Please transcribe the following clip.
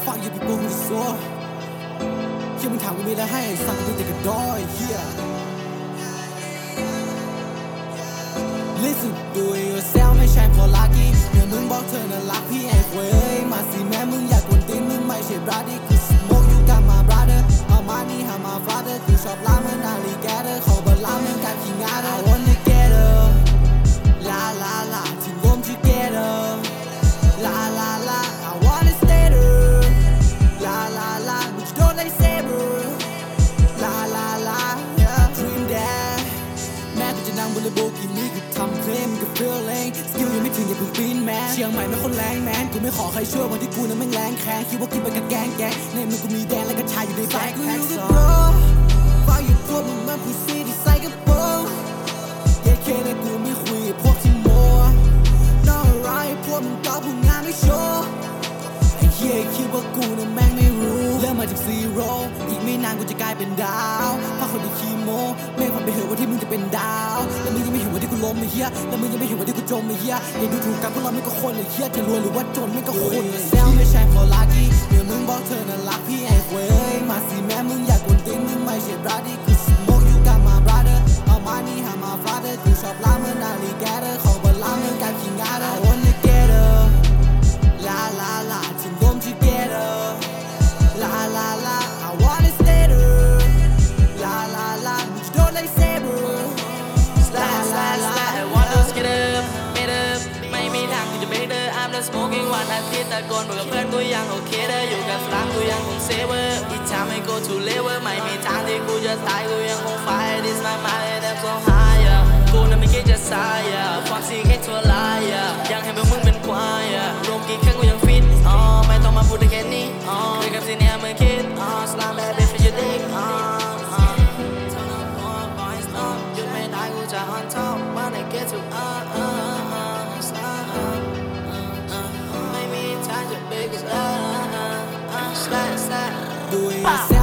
Fuck you people who saw เฮียมึงถามกูมีอะไรให้สั่งกูแต่กระดอยเฮีย Listen do it yourself ไม่ใช่พอลักกี้เมื่อมึงบอกเธอน่ารักพี่ไอ้เว้ยมาสิแม่มึงอยากกวนตีนมึงไม่ใช่บราดี้กู smoke you got my brother my money have my father กูชอบล้าเหมือนนาฬิกาเด้อขอเบอร์ล้าเหมือนการขี้งาเด้อ I wanna get her la la la ที่รวม together la la la I wanna stay there la la la but you don't like saber la la la yeah dream that แม้กูจะนั่งบนเรือโบกินี่กูทำเพลงกู feeling สกิลยังไม่ถึงอย่าเพิ่งปีนแมนเชียงใหม่ไม่คนแรงแมนกูไม่ขอใครช่วยวันที่กูนั้นแม่งแรงแค้นคิดว่ากินไปกับแกงในมือกูมีแดงและก็ชายอยู่ในแบ็คแพ็คซอฟังอยู่พวกมึงมันผู้ซีที่ใส่กระโปรงเย้เคและกูไม่คุยพวกที่โม้น้องอะไรพวกมึงก็พูดงานไม่โชว์ไอ้เหี้ยคิดว่ากูนั้นแม่งไม่รู้เริ่มมาจากซีโร่อีกไม่นานกูจะกลายเป็นดาวฟังคนที่คีโมไม่ฝันไปเหอะว่าที่มึงจะเป็นดาวแล้วมึงยังไม่เห็นว่าที่กูล้มไอ้เหี้ยแล้วมึงยังไม่เห็นว่าที่กูจมไอ้เหี้ยอย่าดูถูกกันพวกเราไม่ก็คนไอ้เหี้ยจะรวยหรือว่าจนไม่ก็คนแซวไม่ใช่พอลักกี้เมื่อมึงบอกเธอน่ารักพี่ไอ้เว้ยมาสิแม่มึงอยากกวนตีนมึงไม่ใช่บราดี้กู smoke you got my brother my money have my father กูชอบล้าเหมือนนาฬิกาเด้อขอเบอร์ล้าเหมือนการขี้งาเด้อ I wanna get her la la la ที่รวม together la la la I wanna stay there la la la but you don't like saber Slide, slide, slide I want to get up, made up ไม่มีทางที่จะ better I'm the smoking วันอาทิตย์ตะโกนบอกกับเพื่อนกูยังโอเคเด้ออยู่กับฝรั่งกูยังคง saver อีกชาไม่ go to level ไม่มีทางที่กูจะตายกูยังคง fight this my mind and I'm so high กูนั้นไม่คิดจะ sire fuck sick hate to lie ยังให้พวกมึงเป็นควายรวมกี่ครั้งกูยังฟิตไม่ต้องมาพูดได้แค่นี้คุยกับซีเนียร์มึงคิดslam bad bitch for your dickหยุดไม่ได้กูจะ on top when I get to slide ไม่มีทางจะ big slide slide slide do it yourself